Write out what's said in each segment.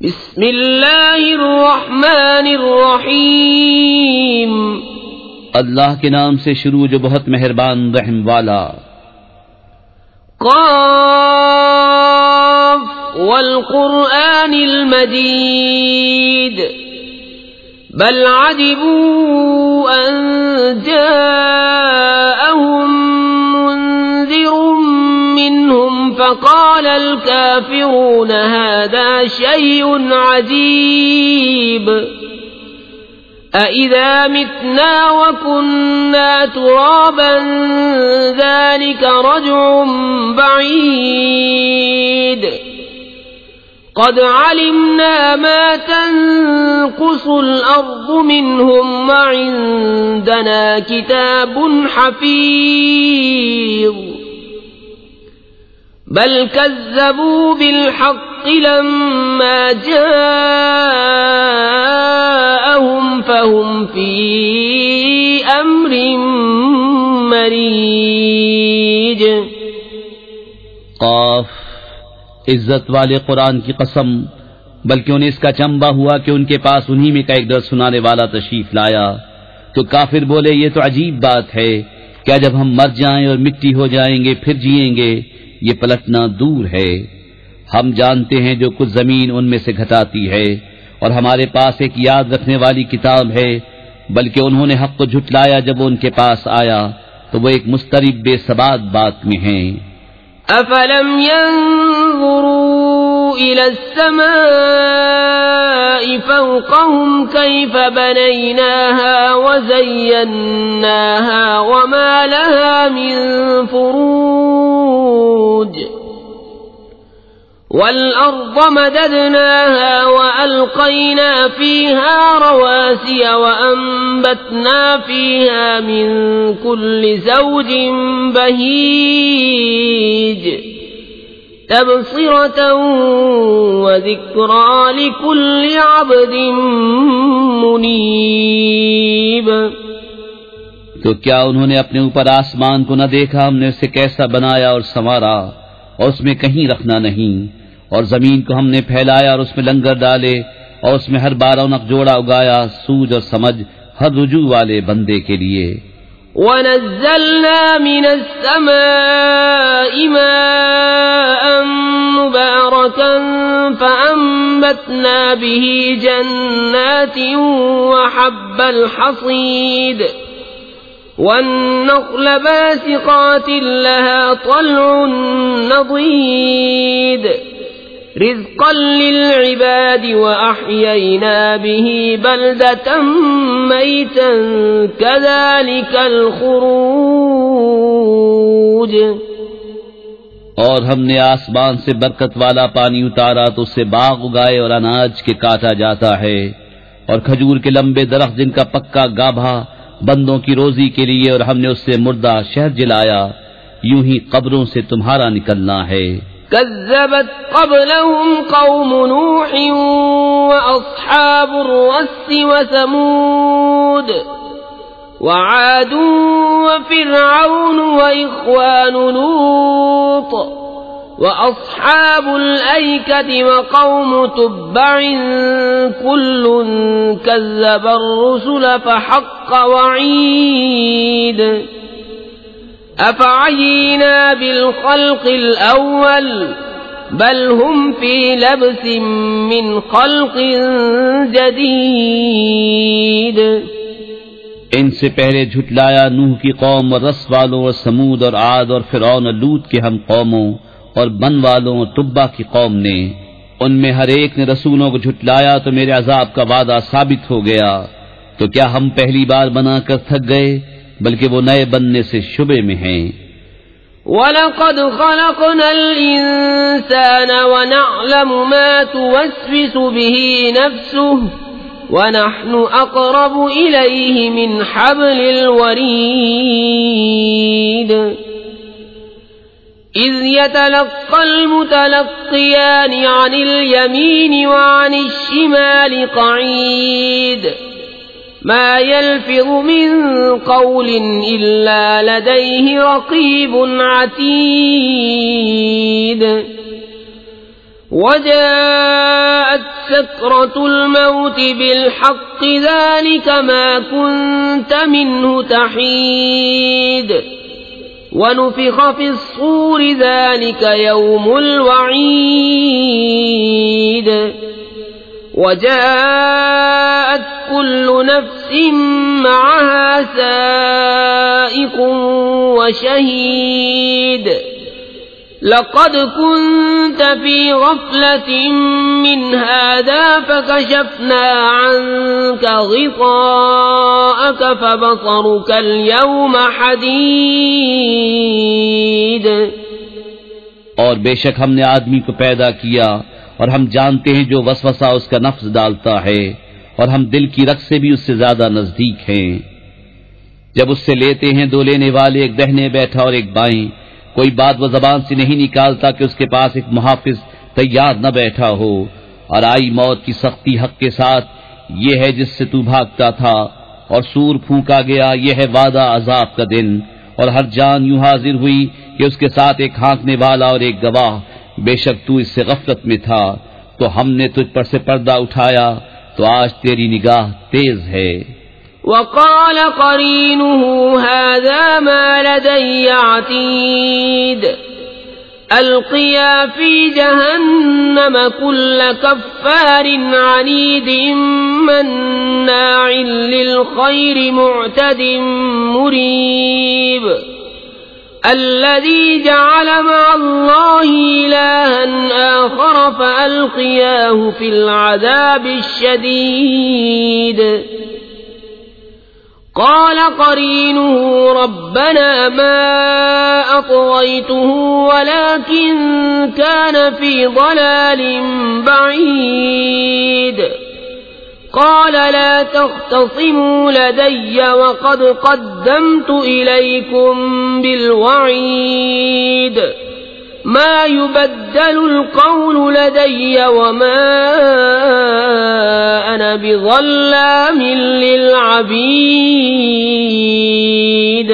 बिस्मिल्लाहिर्रहमानिर्रहीम। अल्लाह के नाम से शुरू जो बहुत मेहरबान रहम वाला। क़ाफ वल क़ुरआनिल मजीद बल अजिबू अन जाअहुम मुन्ज़िरुम मिनहुम फ़क़ालल काफ़िरून हाज़ा शैउन अजीब अइज़ा मितना वकुन्ना तुराबन ज़ालिक रज्उन बईद क़द अलिमना मा तनक़ुसुल अर्ज़ु मिनहुम व इंदना किताबुन हफ़ीज़ बल कज़्ज़बू बिलहक़्क़ि लम्मा जाअहुम फहुम फ़ी अम्रिन मरीज। क़ाफ, इज्जत वाले कुरान की कसम, बल्कि उन्हें इसका चंबा हुआ कि उनके पास उन्हीं में का एक डर सुनाने वाला तशरीफ लाया। तो काफिर बोले, ये तो अजीब बात है, क्या जब हम मर जाएं और मिट्टी हो जाएंगे फिर जिएंगे? ये पलटना दूर है। हम जानते हैं जो कुछ जमीन उनमें से घटाती है, और हमारे पास एक याद रखने वाली किताब है। बल्कि उन्होंने हक को झुटलाया जब वो उनके पास आया, तो वो एक मुस्तरिब बेसबात बात में हैं। अफलम यंज़ुरू इलस समाई फ़ौक़हुम कैफ़ बनैनाहा व ज़य्यन्नाहा व मा लहा मिन फ़ुरूज वल अर्ज़ मददनाहा व अलक़ैना फ़ीहा रवासिय व अंबतना फ़ीहा मिन कुल्लि ज़ौजिन बहीज तबसिरतन व ज़िक्रा लिकुल्लि अब्दिन मुनीब। तो क्या उन्होंने अपने ऊपर आसमान को न देखा? हमने उसे कैसा बनाया और संवारा, और उसमें कहीं रखना नहीं। और जमीन को हमने फैलाया और उसमें लंगर डाले, और उसमें हर 12 नक जोड़ा उगाया, सूझ और समझ हर रुजू वाले बंदे के लिए। वनज़्ज़लना मिनस समाई माअन मुबारकन फ़अंबतना बिही जन्नातिन व हब्बल हसीद वन्नख़्ल बासिक़ातिन लहा तल्उन नज़ीद रिज़्क़न लिलइबाद व अह्ययना बिही बल्दतन मैतन कज़ालिकल ख़ुरूज। और हमने आसमान से बरकत वाला पानी उतारा तो उससे बाग उगाए और अनाज के काटा जाता है, और खजूर के लंबे दरख्त जिनका पक्का गाभा बंदों की रोजी के लिए, और हमने उससे मुर्दा शहद जिलाया। यूं ही कब्रों से तुम्हारा निकलना है। कज़्ज़बत क़ब्लहुम क़ौम नूह व अस्हाबुर रस्स व समूद व आद व फ़िरऔन व इख़्वानु लूत व अस्हाबुल ऐकति व क़ौम तुब्बइन कुल्लुन कज़्ज़बर रुसुल फ़हक़्क़ वईद अफ़अयीना बिलख़ल्क़िल अव्वल बल हुम फ़ी लब्सिन मिन ख़ल्क़िन जदीद। इनसे पहले झुटलाया नूह की कौम और रस वालों और समूद और आद और फ़िरऔन और लूत के हम कौमों और बन वालों और तुब्बा की कौम ने। उनमें हर एक ने रसूलों को झुटलाया तो मेरे अज़ाब का वादा साबित हो गया। तो क्या हम पहली बार बनाकर थक गए? बल्कि वो नए बनने से शुबे में हैं। वलक़द ख़लक़नल इंसान व नअलमु मा तुवस्विसु बिही नफ्सुहु व नहनु अक़रबु इलैहि मिन हब्लिल वरीद इज़ यतलक़्क़ल मुतलक़्क़ियानि अनिल यमीनि व अनिश शिमालि क़ईद मा यल्फ़िज़ु मिन क़ौलिन इल्ला लदैहि रक़ीबुन अतीद वजाअत سكرة الموت بالحق ذلك ما كنت منه تحيد ونفخ في الصور ذلك يوم الوعيد وجاءت كل نفس معها سائق وشهيد لقد كنت في غفلة من هذا فكشفنا عنك غطاءك فبصرك اليوم حديد और बेशक हमने आदमी को पैदा किया और हम जानते हैं जो वसवसा उसका नफ्स डालता है और हम दिल की रग से भी उससे ज्यादा नजदीक हैं। जब उससे लेते हैं दो लेने वाले, एक दाहिने बैठा और एक बाएं, कोई बात वो जबान से नहीं निकालता कि उसके पास एक मुहाफिज तैयार न बैठा हो। और आई मौत की सख्ती हक के साथ, ये है जिससे तू भागता था, और सूर फूंका गया, ये है वादा अजाब का दिन। और हर जान यूं हाजिर हुई कि उसके साथ एक हाँकने वाला और एक गवाह। बेशक तू इससे गफलत में था, तो हमने तुझ पर से पर्दा उठाया, तो आज तेरी निगाह तेज है। वक़ाल क़रीनुहु हाज़ा मा लदय्य अतीद अल्क़िया फ़ी जहन्नम कुल्ल कफ़्फ़ारिन अनीदिन मन्नाइन लिल ख़ैरि मुअतदिन मुरीब الذي جعل مع الله إلها آخر فألقياه في العذاب الشديد قال قرينه ربنا ما أطغيته ولكن كان في ضلال بعيد قال لا تختصموا لدي وقد قدمت إليكم بالوعيد ما يبدل القول لدي وما أنا بظلام للعبيد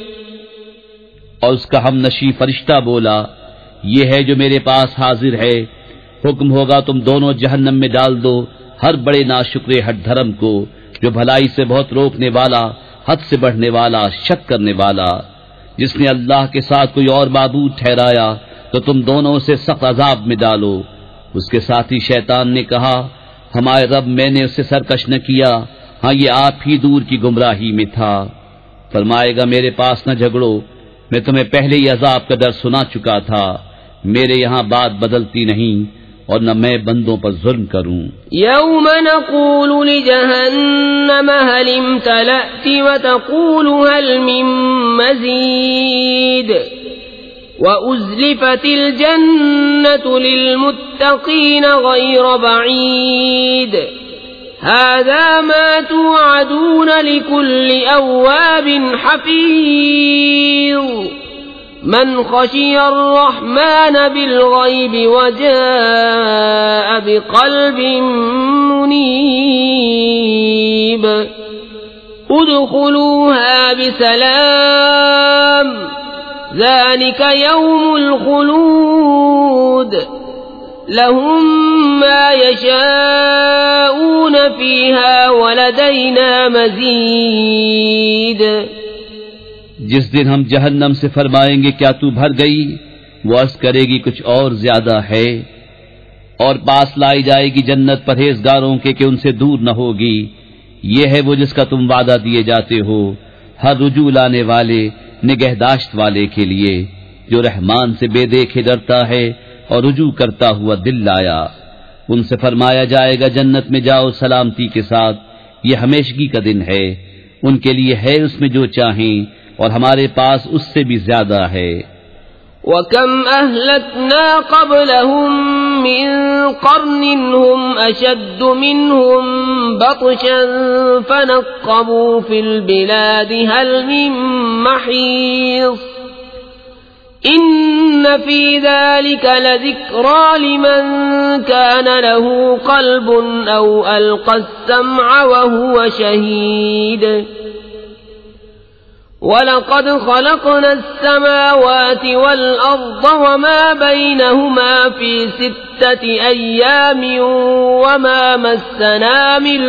और उसका हम नशी फरिश्ता बोला, ये है जो मेरे पास हाजिर है, हुक्म होगा तुम दोनों जहन्नम में डाल दो हर बड़े नाशुक्रे हठ धर्म को, जो भलाई से बहुत रोकने वाला, हद से बढ़ने वाला, शक करने वाला। जिसने अल्लाह के साथ कोई और माबूद ठहराया तो तुम दोनों उसे सख्त अजाब में डालो। उसके साथी शैतान ने कहा, हमारे रब, मैंने उससे सरकश न किया, हाँ ये आप ही दूर की गुमराही में था। फरमाएगा, मेरे पास न झगड़ो, मैं तुम्हें पहले ही अजाब का डर सुना चुका था। मेरे यहाँ बात बदलती नहीं और न मैं बंदों पर जुल्म करूं। यौम नक़ूलु लिजहन्नम हल इम्तलअति व तक़ूलु हल मिन मज़ीद व उज़्लिफ़तिल जन्नतु लिलमुत्तक़ीन गैर बईद हाज़ा मा तुअदून लिकुल्लि अव्वाबिन हफ़ीज़ मन खशिया अर्रहमान बिलग़ैब वजाअ बिक़ल्बिन मुनीब उदख़ुलूहा बिसलाम ज़ालिक यौमुल ख़ुलूद लहुम मा यशाऊन फ़ीहा वलदैना मज़ीद। जिस दिन हम जहन्नम से फरमाएंगे, क्या तू भर गई? वो अर्ज करेगी, कुछ और ज्यादा है। और पास लाई जाएगी जन्नत परहेजगारों के कि उनसे दूर न होगी। ये है वो जिसका तुम वादा दिए जाते हो, हर रुजू लाने वाले, निगहदाश्त वाले के लिए, जो रहमान से बेदेखे डरता है और रुजू करता हुआ दिल लाया। उनसे फरमाया जाएगा, जन्नत में जाओ सलामती के साथ, ये हमेशगी का दिन है। उनके लिए है उसमें जो चाहें, और हमारे पास उससे भी ज्यादा है। वकम अहलकना क़ब्लहुम मिन क़र्निन हुम अशद्दु मिनहुम बत्शन फनक़्क़बू फ़िल बिलादि हल मिन महीस इन्न फ़ी ज़ालिक लज़िक्रा लिमन कान लहू क़ल्बुन औ अलक़ा अस्समअ व हुव शहीद। वलक़द ख़लक़नस्समावाति वल्अर्ज़ वमा बैनहुमा फ़ी सित्तति अय्यामिन वमा मस्सना मिन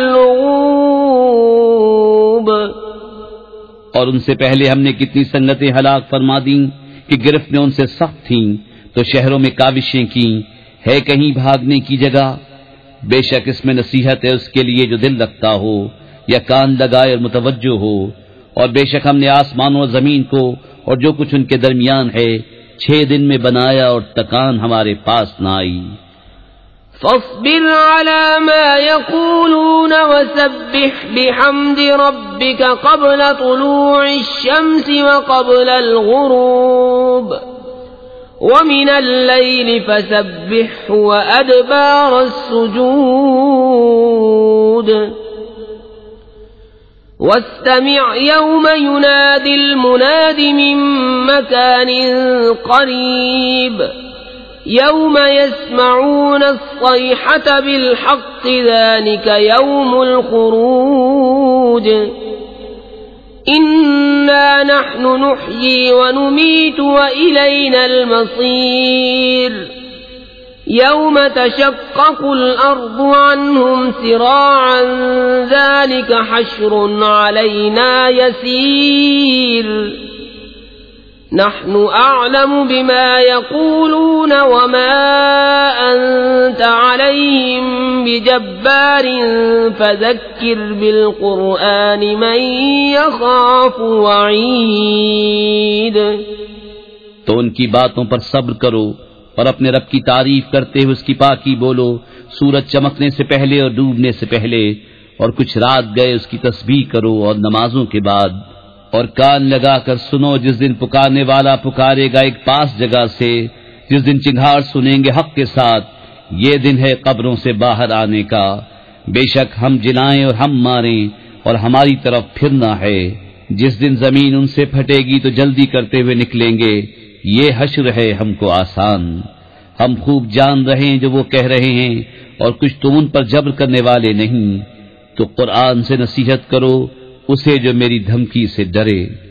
लुग़ूब। और उनसे पहले हमने कितनी संगतें हलाक फरमा दी कि गिरफ्तें उनसे सख्त थीं, तो शहरों में काविशें की, है कहीं भागने की जगह। बेशक इसमें नसीहत है उसके लिए जो दिल रखता हो या कान लगाए और मुतवज्जो हो। और बेशक हमने आसमानों और जमीन को और जो कुछ उनके दरमियान है 6 दिन में बनाया और तकान हमारे पास न आई। फ़स्बिर अला मा यक़ूलून वसब्बिह बिहम्दि रब्बिक क़ब्ल तुलूइश शम्सि व क़ब्लल ग़ुरूब व मिनल लैलि फ़सब्बिहु व अदबारस सुजूद वस्तमिअ यौम युनादिल मुनादि मिन मकानिन क़रीब यौम यस्मऊन अस्सैहत बिलहक़्क़ ज़ालिक यौमुल ख़ुरूज इन्ना नहनु नुह्यी व नुमीतु व इलैनल मसीर यौम तशक़्क़क़ुल अर्ज़ु अन्हुम सिराअन ज़ालिक हश्रुन अलैना यसीर नहनु अअलमु बिमा यक़ूलून वमा अन्त अलैहिम बिजब्बारिन फ़ज़क्किर बिलक़ुरआनि मन यख़ाफ़ु वईद। तो उनकी बातों पर सब्र करो और अपने रब की तारीफ करते हुए उसकी पाकी बोलो, सूरज चमकने से पहले और डूबने से पहले, और कुछ रात गए उसकी तस्बीह करो और नमाजों के बाद। और कान लगाकर सुनो जिस दिन पुकारने वाला पुकारेगा एक पास जगह से, जिस दिन चिंगार सुनेंगे हक के साथ। ये दिन है कब्रों से बाहर आने का। बेशक हम जिलाएं और हम मारें और हमारी तरफ फिरना है। जिस दिन जमीन उनसे फटेगी तो जल्दी करते हुए निकलेंगे। ये हश्र है हमको आसान। हम खूब जान रहे हैं जो वो कह रहे हैं, और कुछ तो उन पर जब्र करने वाले नहीं। तो कुरान से नसीहत करो उसे जो मेरी धमकी से डरे।